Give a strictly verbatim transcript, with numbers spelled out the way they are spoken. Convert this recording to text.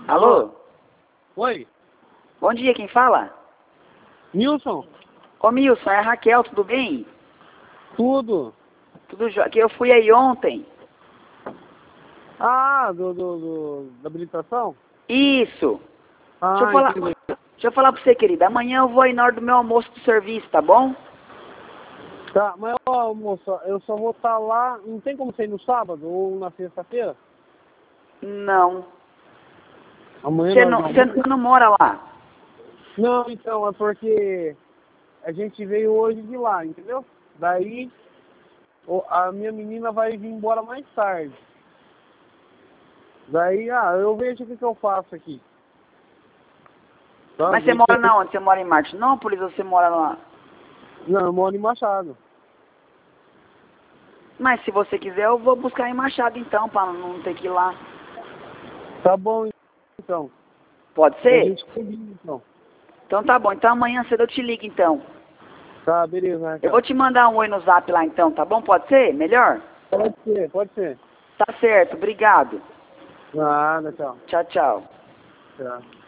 Alô? Oi? Bom dia, quem fala? Nilson? Ô Milson, é a Raquel, tudo bem? Tudo? Tudo jóia. Que eu fui aí ontem. Ah, do, do, do da habilitação? Isso. Ah, Deixa eu falar, entendi. deixa eu falar pra você, querida. Amanhã eu vou aí na hora do meu almoço do serviço, tá bom? Tá, mas ó, moça, eu só vou estar lá, não tem como ser no sábado ou na sexta-feira? Não. Amanhã Você nós não, não você vamos? não mora lá? Não, então, é porque a gente veio hoje de lá, entendeu? Daí o- a minha menina vai vir embora mais tarde. Daí, ah, eu vejo o que, que eu faço aqui. Tá? Mas você Deixa mora eu- na onde? Você mora em Martinópolis ou você mora lá? Não, eu moro em Machado. Mas se você quiser, eu vou buscar em Machado então, pra não ter que ir lá. Tá bom, então. Pode A ser? gente combina, então. Então tá bom. Então amanhã cedo eu te ligo então. Tá, beleza, Eu Raquel. vou te mandar um oi no zap lá então, tá bom? Pode ser? Melhor? Pode ser, pode ser. Tá certo, obrigado. Nada, tchau. Tchau, tchau. Tchau.